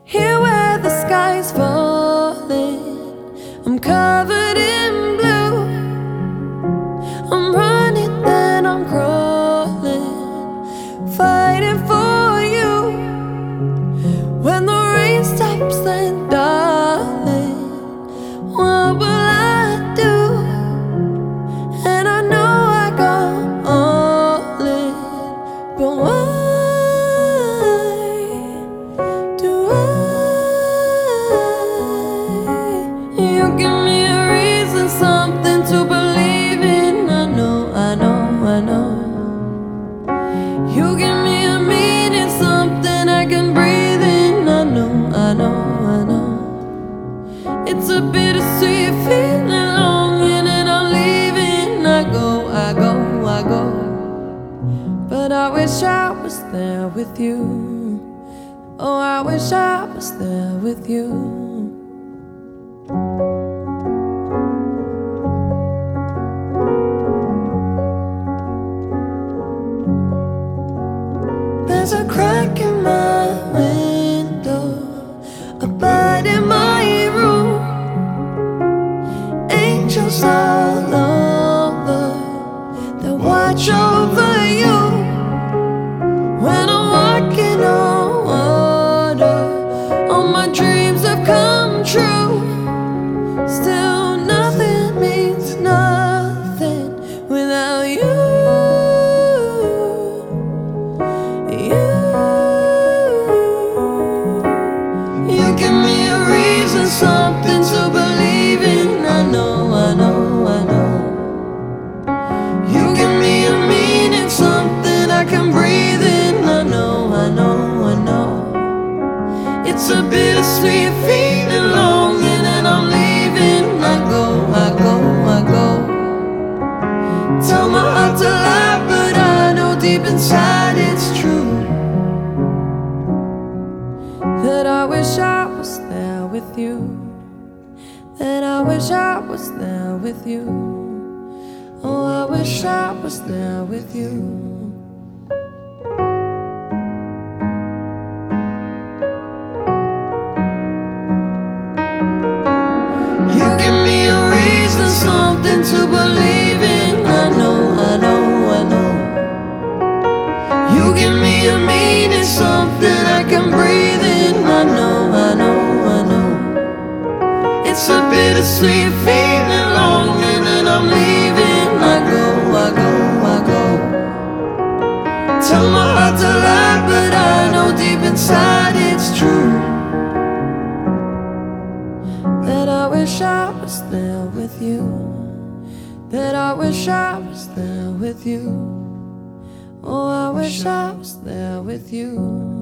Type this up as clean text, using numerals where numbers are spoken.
Here where the sky's falling, I'm covered in blue. I'm running, then I'm crawling, fighting for you. When the rain stops, then darling, what will I do? And I know I go all in, but why do I? You give me a reason, something to believe in. I know, I know, I know. You give me a meaning, something I can breathe in. I know, I know, I know. It's a bittersweet feeling, longing, and I'm leaving. I go, I go, I go. But I wish I was there with you. Oh, I wish I was there with you. There's a crack in my window, a bite in my room. Angels all over, they watch over you. When I'm walking on water, all my dreams have come true. Still nothing means nothing without you. You give me a reason, something to believe in. I know, I know, I know. You give me a meaning, something I can breathe in. I know, I know, I know. It's a bittersweet feeling, longing, and I'm leaving. I go, I go, I go. Tell my heart to lie, but I know deep inside it's true. That I wish I was there with you. That I wish I was there with you. Oh, I wish I was there with you. You give me a reason, something to believe in. I know, I know, I know. You give me a meaning, something I can breathe in. I know, I know, I know. It's a bittersweet feeling, longing, and I'm leaving. I go, I go, I go. Tell my heart to lie, but I know deep inside it's true. That I wish I was there with you. That I wish I was there with you. Oh, I wish I was there with you.